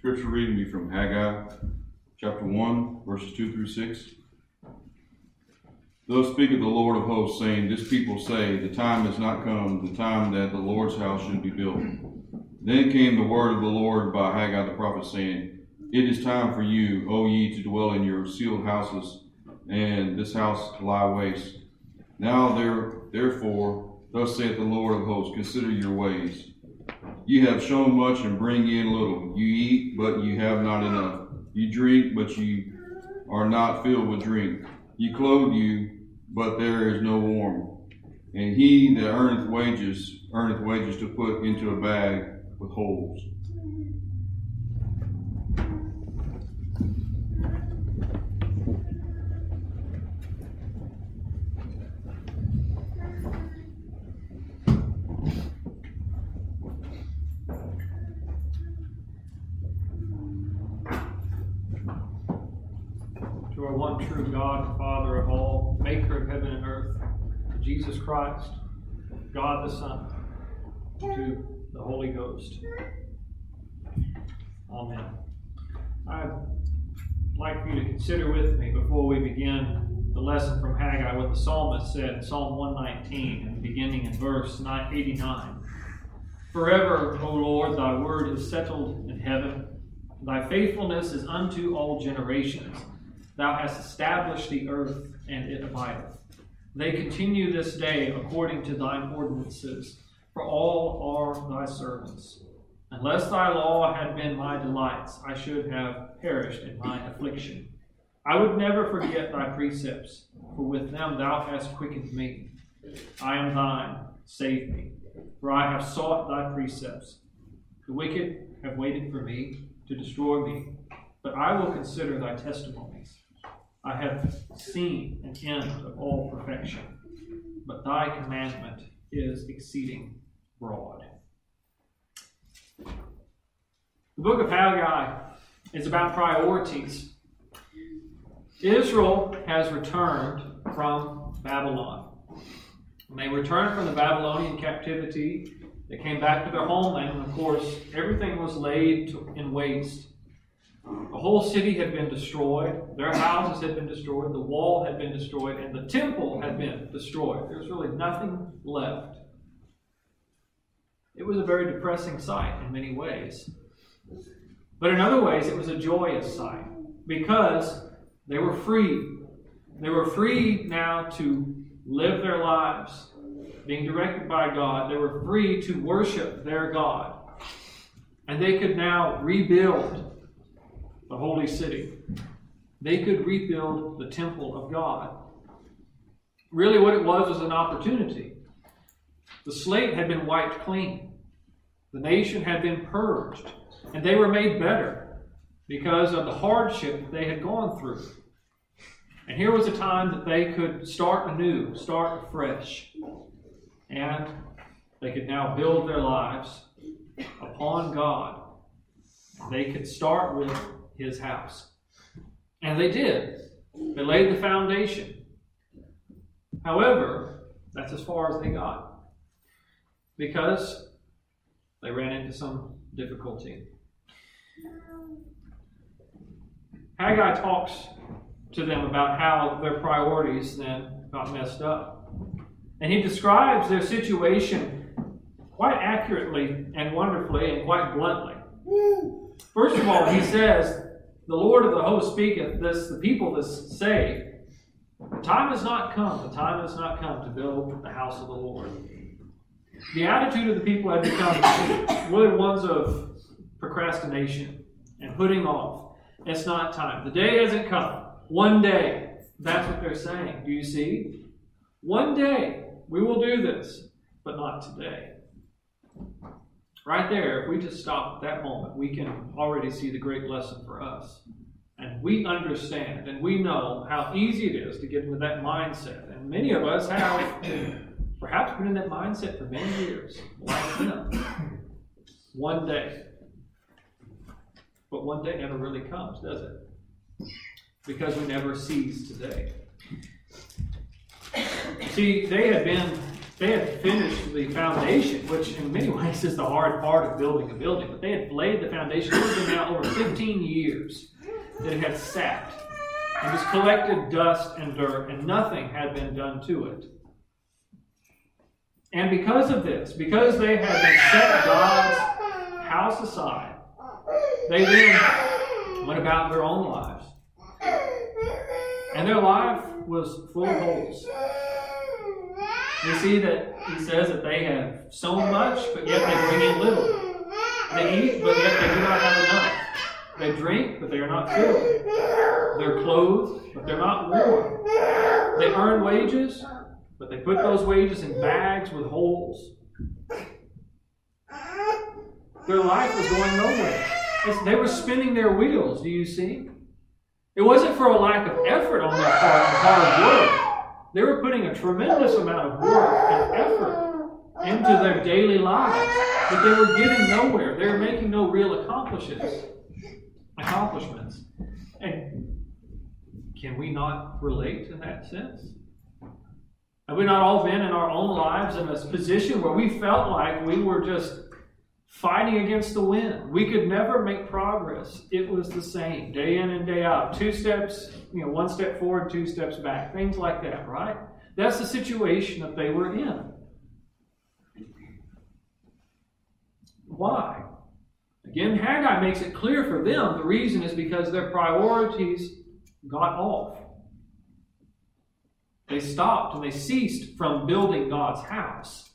Scripture reading will be from Haggai, chapter 1, verses 2 through 6. Thus speaketh the Lord of hosts, saying, This people say, The time is not come, the time that the Lord's house should be built. Then came the word of the Lord by Haggai the prophet, saying, It is time for you, O ye, to dwell in your sealed houses, and this house lie waste. Now therefore, thus saith the Lord of hosts, Consider your ways. Ye have shown much and bring in little. You eat, but you have not enough. You drink, but you are not filled with drink. You clothe you, but there is no warmth. And he that earneth wages to put into a bag with holes. To our one true God, Father of all, maker of heaven and earth, to Jesus Christ, God the Son, to the Holy Ghost. Amen. I'd like for you to consider with me before we begin the lesson from Haggai what the psalmist said in Psalm 119 and beginning in verse 89. Forever, O Lord, thy word is settled in heaven. Thy faithfulness is unto all generations. Thou hast established the earth, and it abideth. They continue this day according to thine ordinances, for all are thy servants. Unless thy law had been my delights, I should have perished in my affliction. I would never forget thy precepts, for with them thou hast quickened me. I am thine, save me, for I have sought thy precepts. The wicked have waited for me to destroy me, but I will consider thy testimonies. I have seen an end of all perfection, but thy commandment is exceeding broad. The book of Haggai is about priorities. Israel has returned from Babylon. When they returned from the Babylonian captivity, they came back to their homeland, and of course, everything was laid in waste. The whole city had been destroyed. Their houses had been destroyed. The wall had been destroyed. And the temple had been destroyed. There was really nothing left. It was a very depressing sight in many ways. But in other ways, it was a joyous sight because they were free. They were free now to live their lives being directed by God. They were free to worship their God. And they could now rebuild the holy city. They could rebuild the temple of God. Really what it was an opportunity. The slate had been wiped clean. The nation had been purged. And they were made better because of the hardship that they had gone through. And here was a time that they could start anew, start afresh. And they could now build their lives upon God. They could start with His house. And they did. They laid the foundation. However, that's as far as they got. Because they ran into some difficulty. Haggai talks to them about how their priorities then got messed up. And he describes their situation quite accurately and wonderfully and quite bluntly. First of all, he says, the Lord of the host speaketh, the people this say, the time has not come to build the house of the Lord. The attitude of the people had become really ones of procrastination and putting off. It's not time. The day hasn't come. One day. That's what they're saying. Do you see? One day we will do this, but not today. Right there, if we just stop at that moment, we can already see the great lesson for us. And we understand and we know how easy it is to get into that mindset. And many of us have perhaps been in that mindset for many years, like them. One day. But one day never really comes, does it? Because we never seize today. See, they had been They had finished the foundation, which in many ways is the hard part of building a building, but they had laid the foundation. It had been now over 15 years that it had sat and just collected dust and dirt, and nothing had been done to it. And because of this, because they had been set God's house aside, they then went about their own lives. And their life was full of holes. We see that he says that they have sown much, but yet they bring in little. They eat, but yet they do not have enough. They drink, but they are not filled. They're clothed, but they're not warm. They earn wages, but they put those wages in bags with holes. Their life was going nowhere. They were spinning their wheels, do you see? It wasn't for a lack of effort on their part and hard work. They were putting a tremendous amount of work and effort into their daily lives, but they were getting nowhere. They were making no real accomplishments. And can we not relate in that sense? Have we not all been in our own lives in a position where we felt like we were just fighting against the wind? We could never make progress. It was the same, day in and day out. 2 steps, one step forward, 2 steps back. Things like that, right? That's the situation that they were in. Why? Again, Haggai makes it clear for them. The reason is because their priorities got off. They stopped and they ceased from building God's house.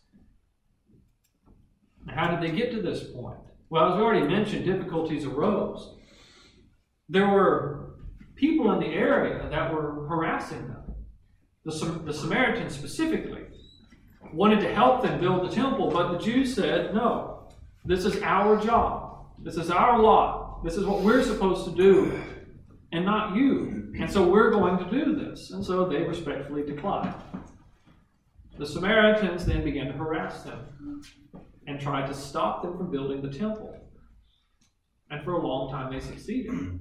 How did they get to this point? Well, as we already mentioned, difficulties arose. There were people in the area that were harassing them. The Samaritans specifically wanted to help them build the temple, but the Jews said, no, this is our job. This is our lot. This is what we're supposed to do, and not you. And so we're going to do this. And so they respectfully declined. The Samaritans then began to harass them and tried to stop them from building the temple. And for a long time they succeeded.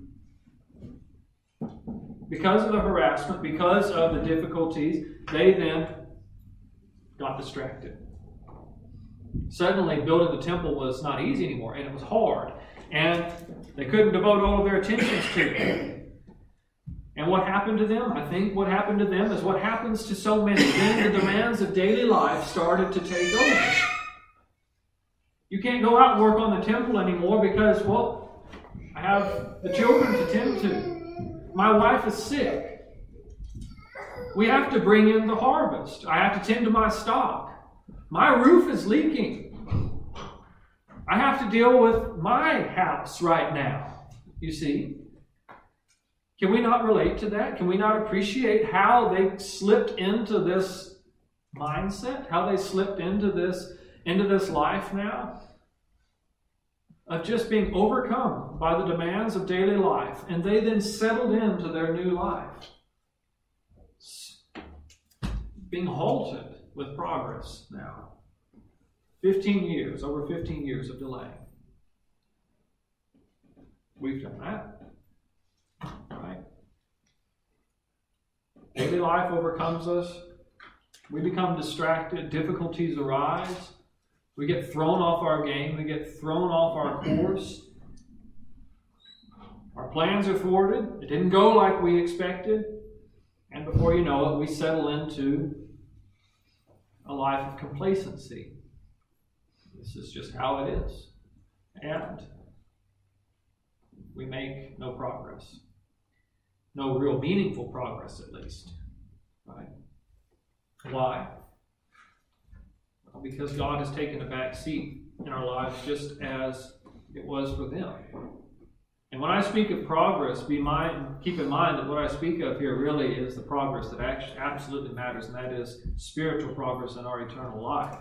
Because of the harassment, because of the difficulties, they then got distracted. Suddenly, building the temple was not easy anymore, and it was hard. And they couldn't devote all of their attentions to it. And what happened to them? I think what happened to them is what happens to so many. Then the demands of daily life started to take over. You can't go out and work on the temple anymore because, well, I have the children to tend to. My wife is sick. We have to bring in the harvest. I have to tend to my stock. My roof is leaking. I have to deal with my house right now. You see? Can we not relate to that? Can we not appreciate how they slipped into this mindset? How they slipped into this life now? Of just being overcome by the demands of daily life. And they then settled into their new life. Being halted with progress now. 15 years, over 15 years of delay. We've done that. Right? Daily life overcomes us. We become distracted. Difficulties arise. We get thrown off our game. We get thrown off our course. Our plans are thwarted. It didn't go like we expected. And before you know it, we settle into a life of complacency. This is just how it is. And we make no progress. No real meaningful progress, at least. Right? Why? Well, because God has taken a back seat in our lives just as it was for them. And when I speak of progress, keep in mind that what I speak of here really is the progress that absolutely matters, and that is spiritual progress in our eternal life.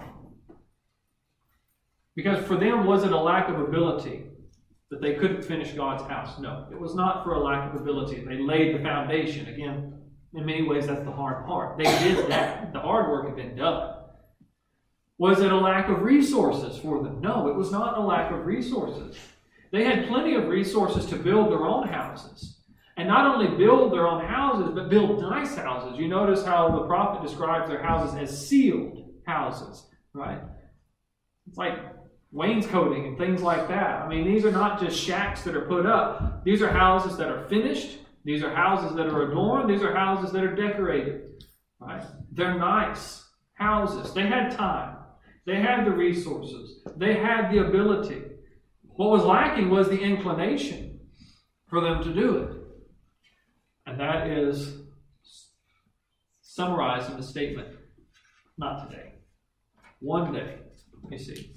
Because for them, was it a lack of ability that they couldn't finish God's house? No, it was not for a lack of ability. They laid the foundation. Again, in many ways, that's the hard part. They did that. The hard work had been done. Was it a lack of resources for them? No, it was not a lack of resources. They had plenty of resources to build their own houses. And not only build their own houses, but build nice houses. You notice how the prophet describes their houses as sealed houses, right? It's like wainscoting and things like that. I mean, these are not just shacks that are put up. These are houses that are finished. These are houses that are adorned. These are houses that are decorated, right? They're nice houses. They had time. They had the resources. They had the ability. What was lacking was the inclination for them to do it. And that is summarized in the statement, not today. One day, you see.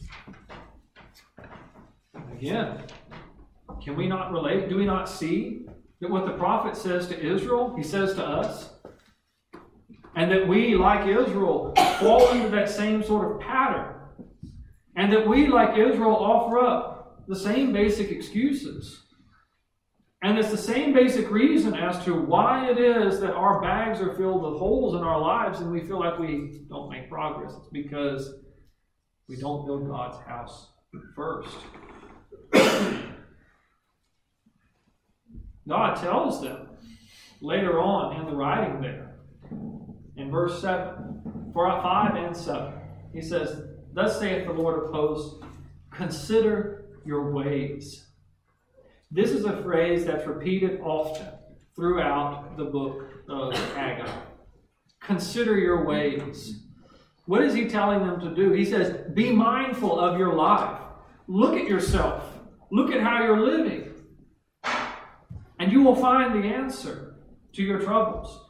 Again, can we not relate? Do we not see that what the prophet says to Israel, he says to us? And that we, like Israel, fall into that same sort of pattern. And that we, like Israel, offer up the same basic excuses. And it's the same basic reason as to why it is that our bags are filled with holes in our lives and we feel like we don't make progress. It's because we don't build God's house first. God tells them later on in the writing there, in verse 7, 5 and 7, he says, "Thus saith the Lord of hosts, consider your ways." This is a phrase that's repeated often throughout the book of Haggai. Consider your ways. What is he telling them to do? He says, be mindful of your life. Look at yourself. Look at how you're living. And you will find the answer to your troubles.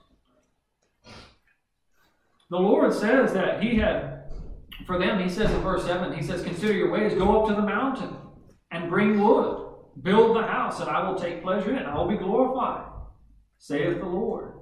The Lord says that he had, for them, he says in verse 7, he says, consider your ways, go up to the mountain and bring wood. Build the house, and I will take pleasure in it. I will be glorified, saith the Lord.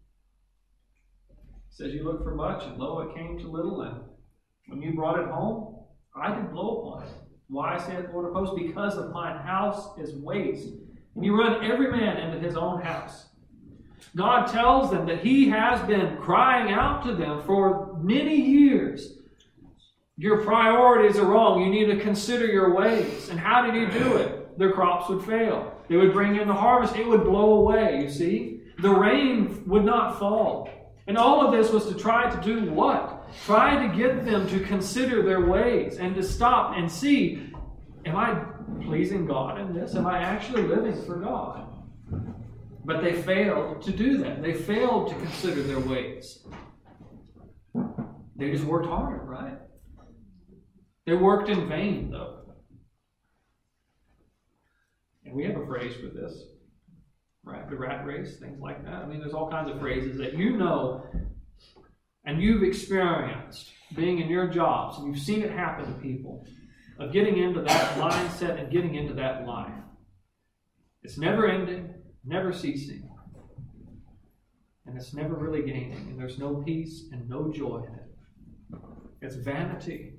He says, you look for much, and lo, it came to little, and when you brought it home, I did blow upon it. Why, saith the Lord of hosts? Because of mine house is waste. And you run every man into his own house. God tells them that he has been crying out to them for many years. Your priorities are wrong. You need to consider your ways. And how did he do it? Their crops would fail. They would bring in the harvest. It would blow away, you see. The rain would not fall. And all of this was to try to do what? Try to get them to consider their ways and to stop and see, am I pleasing God in this? Am I actually living for God? But they failed to do that. They failed to consider their ways. They just worked harder, right? They worked in vain, though. And we have a phrase for this, right? The rat race, things like that. I mean, there's all kinds of phrases that you know and you've experienced being in your jobs, and you've seen it happen to people, of getting into that mindset and getting into that life. It's never ending, never ceasing. And it's never really gaining. And there's no peace and no joy in it. It's vanity.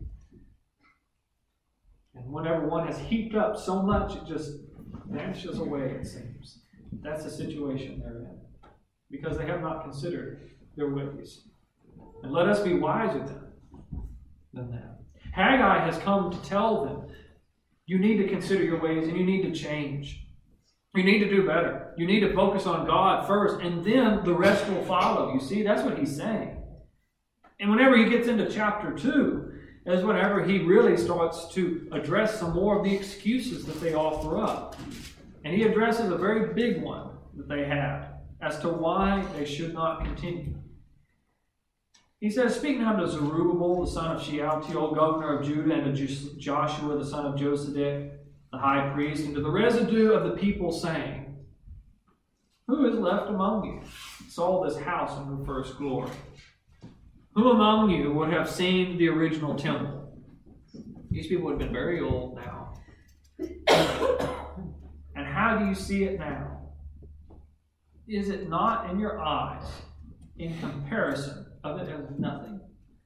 And whenever one has heaped up so much, it just vanishes away, it seems. That's the situation they're in. Because they have not considered their ways. And let us be wiser than that. Haggai has come to tell them, you need to consider your ways and you need to change. You need to do better. You need to focus on God first, and then the rest will follow. You see, that's what he's saying. And whenever he gets into chapter 2, is whenever he really starts to address some more of the excuses that they offer up. And he addresses a very big one that they had as to why they should not continue. He says, speak now to Zerubbabel, the son of Shealtiel, governor of Judah, and to Joshua, the son of Josedek, the high priest, and to the residue of the people, saying, who is left among you that saw this house in her first glory? Who among you would have seen the original temple? These people would have been very old now. And how do you see it now? Is it not in your eyes, in comparison of it as nothing?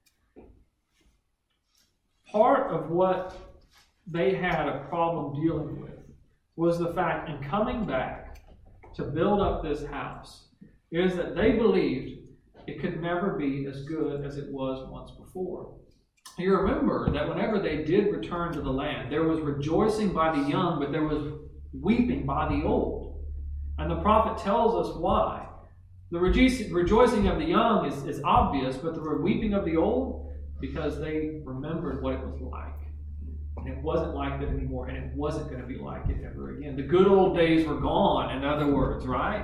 Part of what they had a problem dealing with was the fact, in coming back to build up this house, is that they believed it could never be as good as it was once before. You remember that whenever they did return to the land, there was rejoicing by the young, but there was weeping by the old. And the prophet tells us why. The rejoicing of the young is obvious, but the weeping of the old, because they remembered what it was like. And it wasn't like that anymore, and it wasn't going to be like it ever again. The good old days were gone, in other words, right?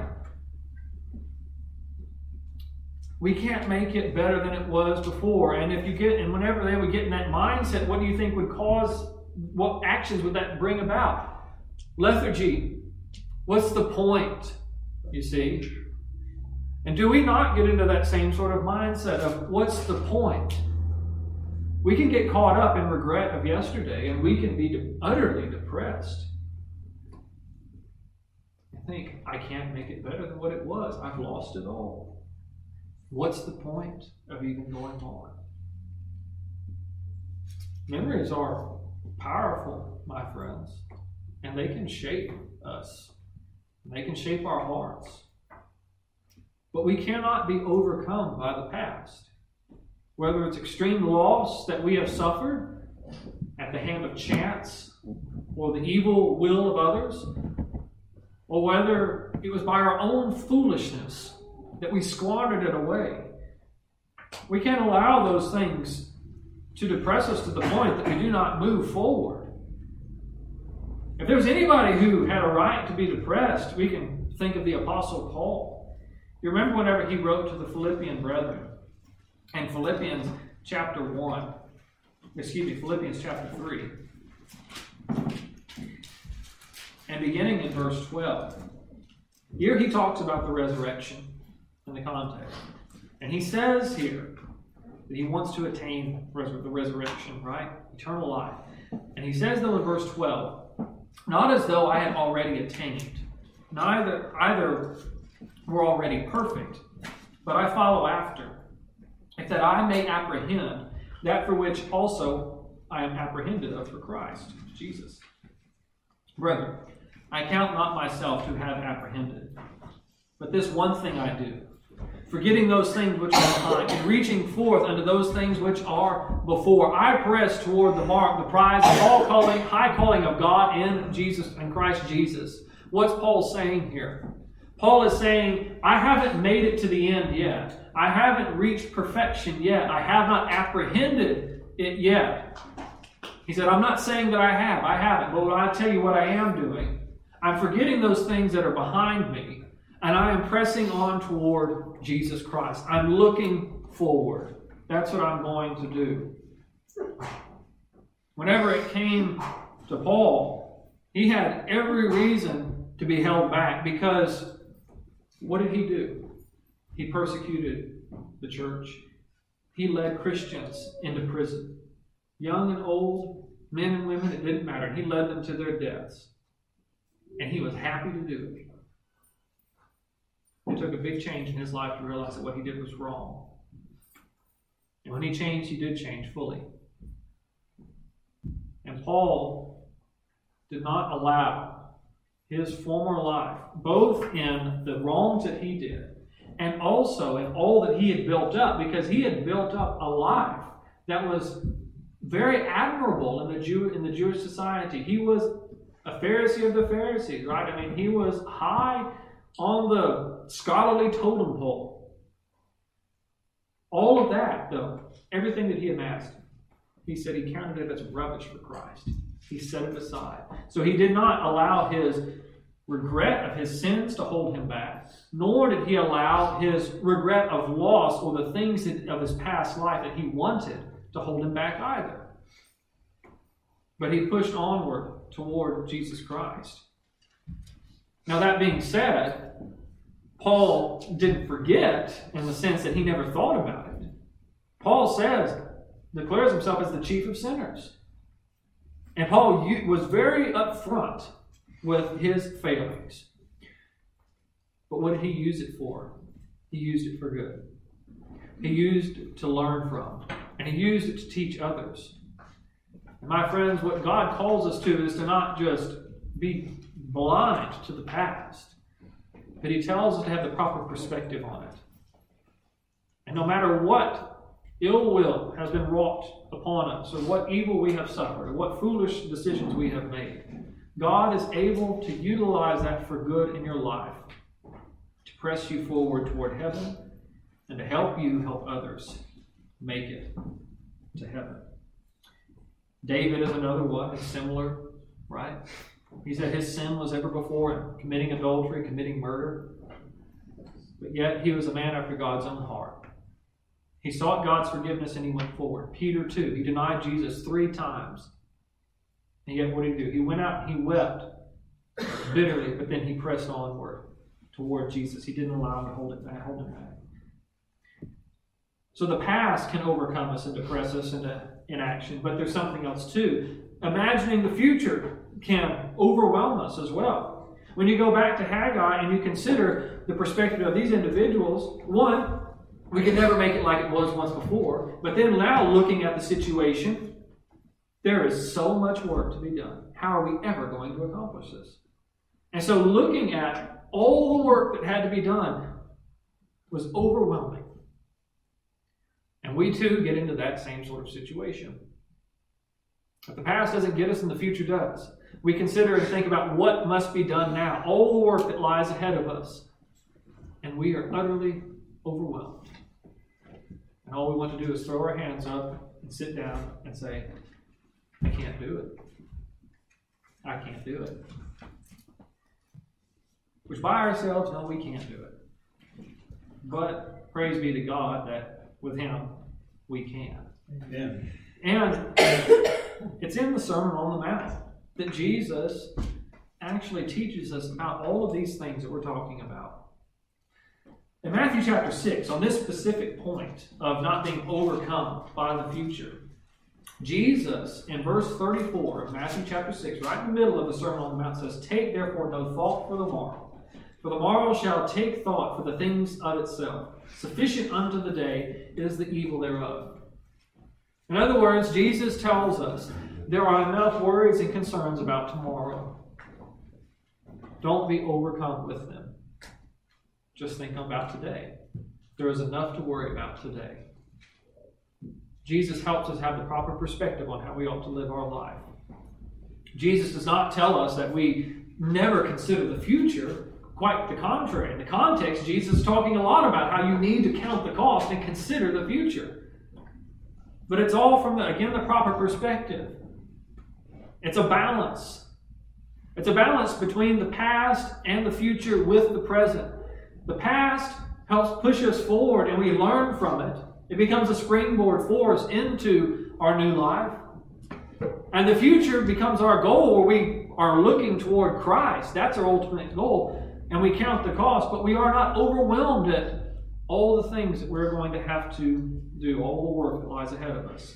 We can't make it better than it was before. And whenever they would get in that mindset, what do you think would cause, what actions would that bring about? Lethargy. What's the point? You see? And do we not get into that same sort of mindset of what's the point? We can get caught up in regret of yesterday, and we can be utterly depressed. I think, I can't make it better than what it was. I've lost it all. What's the point of even going on? Memories are powerful, my friends, and they can shape us. They can shape our hearts. But we cannot be overcome by the past. Whether it's extreme loss that we have suffered at the hand of chance or the evil will of others, or whether it was by our own foolishness that we squandered it away. We can't allow those things to depress us to the point that we do not move forward. If there's anybody who had a right to be depressed, we can think of the Apostle Paul. You remember whenever he wrote to the Philippian brethren, in Philippians chapter 3, and beginning in verse 12. Here he talks about the resurrection in the context. And he says here that he wants to attain the resurrection, right? Eternal life. And he says though in verse 12, not as though I had already attained, either were already perfect, but I follow after, if that I may apprehend that for which also I am apprehended of for Christ Jesus. Brethren, I count not myself to have apprehended, but this one thing I do, forgetting those things which are behind, and reaching forth unto those things which are before, I press toward the mark, the prize of all high calling of God in Jesus and Christ Jesus. What's Paul saying here? Paul is saying, I haven't made it to the end yet. I haven't reached perfection yet. I have not apprehended it yet. He said, I'm not saying that I have. I haven't. But I'll tell you what I am doing. I'm forgetting those things that are behind me, and I am pressing on toward Jesus Christ. I'm looking forward. That's what I'm going to do. Whenever it came to Paul, he had every reason to be held back, because what did he do? He persecuted the church. He led Christians into prison. Young and old, men and women, it didn't matter. He led them to their deaths. And he was happy to do it. It took a big change in his life to realize that what he did was wrong. And when he changed, he did change fully. And Paul did not allow his former life, both in the wrongs that he did, and also in all that he had built up, because he had built up a life that was very admirable in the Jewish society. He was a Pharisee of the Pharisees, right? I mean, he was high on the scholarly totem pole. All of that, though, everything that he amassed, he said he counted it as rubbish for Christ. He set it aside. So he did not allow his regret of his sins to hold him back, nor did he allow his regret of loss or the things of his past life that he wanted to hold him back either. But he pushed onward toward Jesus Christ. Now, that being said, Paul didn't forget in the sense that he never thought about it. Paul declares himself as the chief of sinners. And Paul was very upfront with his failings. But what did he use it for? He used it for good. He used it to learn from. And he used it to teach others. And my friends, what God calls us to is to not just be blind to the past, but he tells us to have the proper perspective on it. And no matter what ill will has been wrought upon us, or what evil we have suffered, or what foolish decisions we have made, God is able to utilize that for good in your life, to press you forward toward heaven, and to help you help others make it. to heaven. David is another one. It's similar, right? He said his sin was ever before him, committing adultery, committing murder. But yet he was a man after God's own heart. He sought God's forgiveness and he went forward. Peter too. He denied Jesus 3 times. And yet what did he do? He went out and he wept bitterly, but then he pressed onward toward Jesus. He didn't allow him to hold him back. So the past can overcome us and depress us into inaction, but there's something else too. Imagining the future can overwhelm us as well. When you go back to Haggai and you consider the perspective of these individuals, one, we could never make it like it was once before, but then now looking at the situation, there is so much work to be done. How are we ever going to accomplish this? And so looking at all the work that had to be done was overwhelming. And we too get into that same sort of situation. But the past doesn't get us and the future does. We consider and think about what must be done now, all the work that lies ahead of us. And we are utterly overwhelmed. And all we want to do is throw our hands up and sit down and say, I can't do it. I can't do it. Which by ourselves, no, we can't do it. But praise be to God that with Him, we can. Amen. And it's in the Sermon on the Mount that Jesus actually teaches us about all of these things that we're talking about. In Matthew chapter 6, on this specific point of not being overcome by the future, Jesus, in verse 34 of Matthew chapter 6, right in the middle of the Sermon on the Mount, says, "Take therefore no thought for the morrow. For the morrow shall take thought for the things of itself. Sufficient unto the day is the evil thereof." In other words, Jesus tells us there are enough worries and concerns about tomorrow. Don't be overcome with them. Just think about today. There is enough to worry about today. Jesus helps us have the proper perspective on how we ought to live our life. Jesus does not tell us that we never consider the future. Quite the contrary. In the context, Jesus is talking a lot about how you need to count the cost and consider the future. But it's all from, the proper perspective. It's a balance. It's a balance between the past and the future with the present. The past helps push us forward and we learn from it. It becomes a springboard for us into our new life. And the future becomes our goal where we are looking toward Christ. That's our ultimate goal. And we count the cost, but we are not overwhelmed at all the things that we're going to have to do, all the work that lies ahead of us.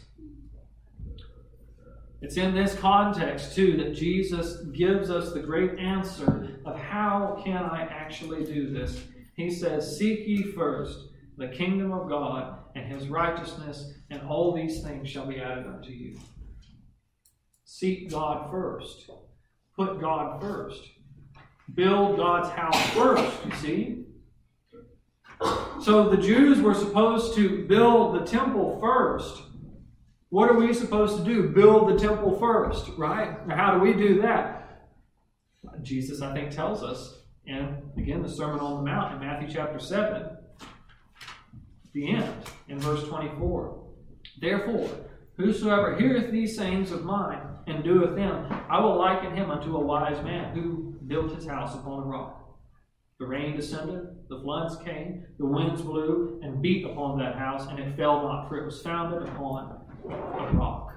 It's in this context, too, that Jesus gives us the great answer of how can I actually do this. He says, "Seek ye first the kingdom of God and His righteousness, and all these things shall be added unto you." Seek God first. Put God first. Build God's house first, you see. So the Jews were supposed to build the temple first. What are we supposed to do? Build the temple first, right? Now, how do we do that? Jesus, I think, tells us in, again, the Sermon on the Mount in Matthew chapter 7, the end, in verse 24. "Therefore, whosoever heareth these sayings of mine and doeth them, I will liken him unto a wise man who built his house upon a rock. The rain descended, the floods came, the winds blew and beat upon that house, and it fell not, for it was founded upon a rock."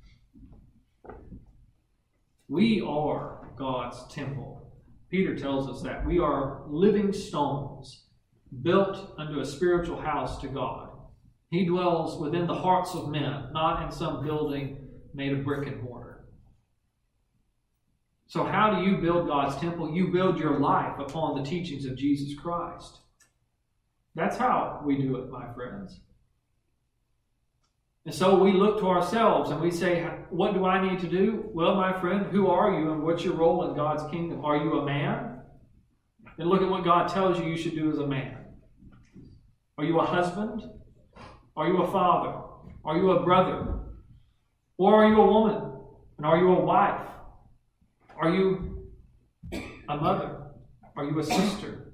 We are God's temple. Peter tells us that. We are living stones built unto a spiritual house to God. He dwells within the hearts of men, not in some building made of brick and mortar. So how do you build God's temple? You build your life upon the teachings of Jesus Christ. That's how we do it, my friends. And so we look to ourselves and we say, what do I need to do? Well, my friend, who are you and what's your role in God's kingdom? Are you a man? Then look at what God tells you should do as a man. Are you a husband? Are you a father? Are you a brother? Or are you a woman? And are you a wife? Are you a mother? Are you a sister?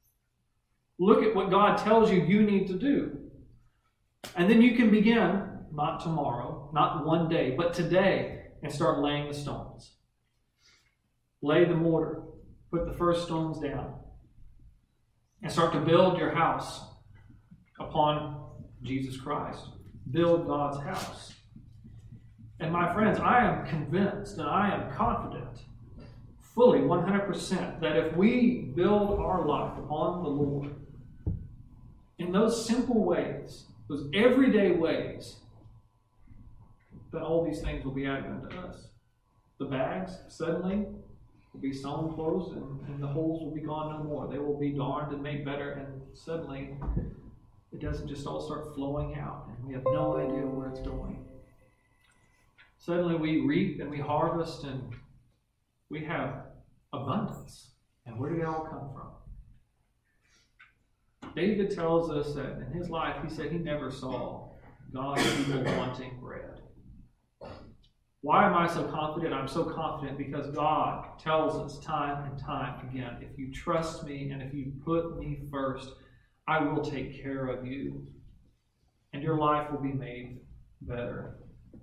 Look at what God tells you need to do. And then you can begin not tomorrow, not one day, but today, and start laying the stones. Lay the mortar. Put the first stones down. And start to build your house upon Jesus Christ. Build God's house. And my friends, I am convinced and I am confident, fully 100%, that if we build our life upon the Lord in those simple ways, those everyday ways, that all these things will be added unto us. The bags suddenly will be sewn closed, and the holes will be gone no more. They will be darned and made better, and suddenly it doesn't just all start flowing out, and we have no idea where it's going. Suddenly we reap and we harvest, and we have abundance. And where did it all come from? David tells us that in his life, he said he never saw God's people wanting bread. Why am I so confident? I'm so confident because God tells us time and time again, if you trust me and if you put me first, I will take care of you. And your life will be made better.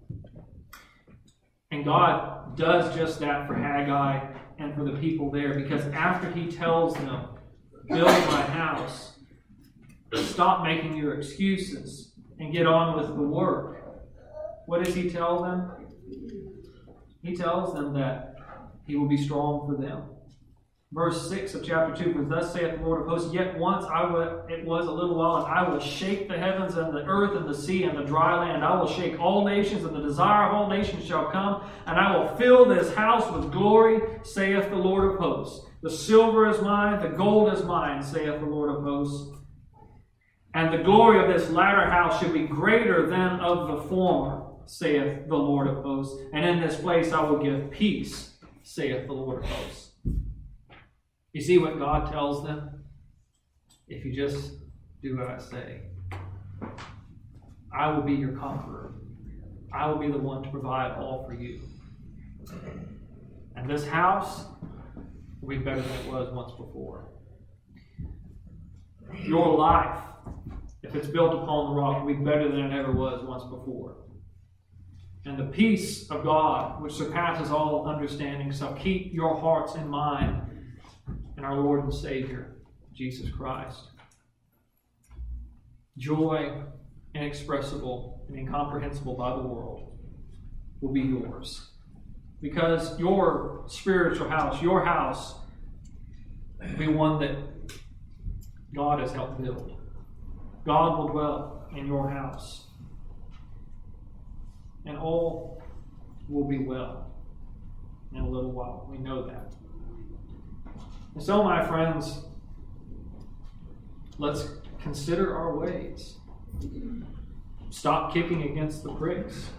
And God does just that for Haggai and for the people there, because after he tells them, build my house, stop making your excuses and get on with the work. What does he tell them? He tells them that he will be strong for them. Verse 6 of chapter 2, for thus saith the Lord of hosts, yet once it was a little while, and I will shake the heavens and the earth and the sea and the dry land. I will shake all nations, and the desire of all nations shall come, and I will fill this house with glory, saith the Lord of hosts. The silver is mine, the gold is mine, saith the Lord of hosts. And the glory of this latter house should be greater than of the former, saith the Lord of hosts. And in this place I will give peace, saith the Lord of hosts. You see what God tells them? If you just do what I say, I will be your conqueror. I will be the one to provide all for you. And this house will be better than it was once before. Your life, if it's built upon the rock, will be better than it ever was once before. And the peace of God, which surpasses all understanding, shall keep your hearts and mind in our Lord and Savior, Jesus Christ. Joy inexpressible and incomprehensible by the world will be yours. Because your spiritual house, your house, will be one that God has helped build. God will dwell in your house. And all will be well in a little while. We know that. And so, my friends, let's consider our ways. Stop kicking against the pricks.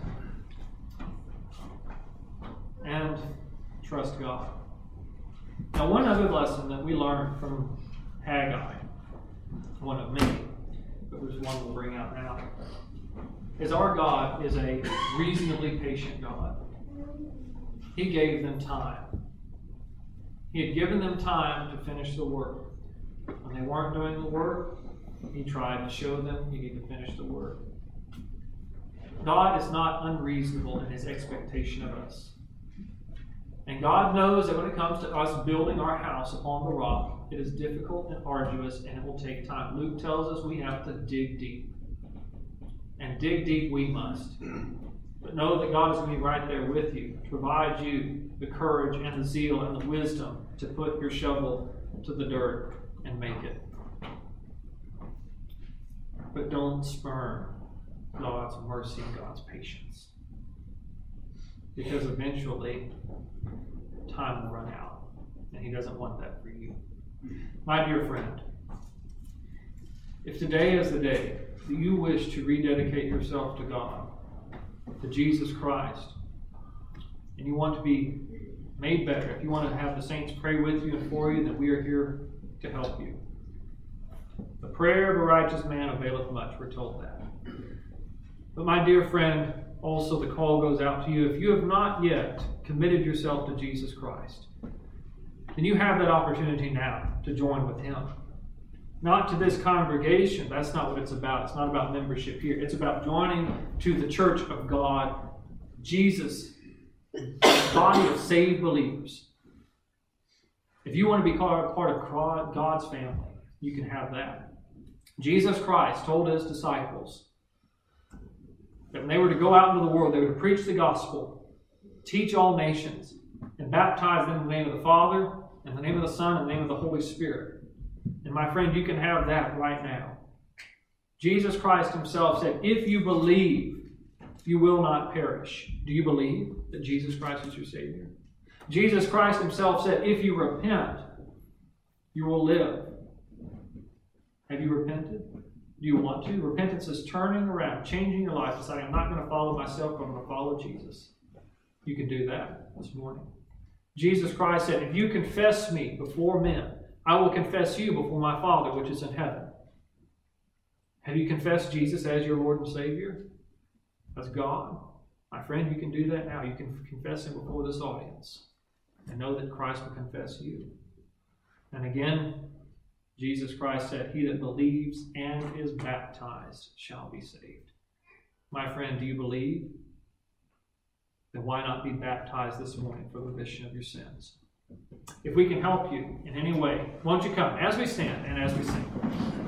And trust God. Now, one other lesson that we learned from Haggai, one of many, but there's one we'll bring out now, is our God is a reasonably patient God. He gave them time. He had given them time to finish the work. When they weren't doing the work, he tried to show them you need to finish the work. God is not unreasonable in his expectation of us. And God knows that when it comes to us building our house upon the rock, it is difficult and arduous, and it will take time. Luke tells us we have to dig deep. And dig deep we must. But know that God is going to be right there with you, to provide you the courage and the zeal and the wisdom to put your shovel to the dirt and make it. But don't spurn God's mercy and God's patience. Because eventually, time will run out. And he doesn't want that for you. My dear friend, if today is the day that you wish to rededicate yourself to God, to Jesus Christ, and you want to be made better, if you want to have the saints pray with you and for you, then we are here to help you. The prayer of a righteous man availeth much, we're told that. But my dear friend, also the call goes out to you. If you have not yet committed yourself to Jesus Christ, then you have that opportunity now to join with him. not to this congregation. That's not what it's about. It's not about membership here. It's about joining to the church of God, Jesus, the body of saved believers. If you want to be part of God's family, you can have that. Jesus Christ told his disciples that when they were to go out into the world, they were to preach the gospel, teach all nations, and baptize them in the name of the Father, in the name of the Son, and the name of the Holy Spirit. And my friend, you can have that right now. Jesus Christ himself said, if you believe, you will not perish. Do you believe that Jesus Christ is your Savior? Jesus Christ himself said, if you repent, you will live. Have you repented? Do you want to? Repentance is turning around, changing your life, deciding I'm not going to follow myself, but I'm going to follow Jesus. You can do that this morning. Jesus Christ said, if you confess me before men, I will confess you before my Father which is in heaven. Have you confessed Jesus as your Lord and Savior? As God? My friend, you can do that now. You can confess him before this audience and know that Christ will confess you. And again, Jesus Christ said, he that believes and is baptized shall be saved. My friend, do you believe? Then why not be baptized this morning for the remission of your sins? If we can help you in any way, won't you come as we stand and as we sing?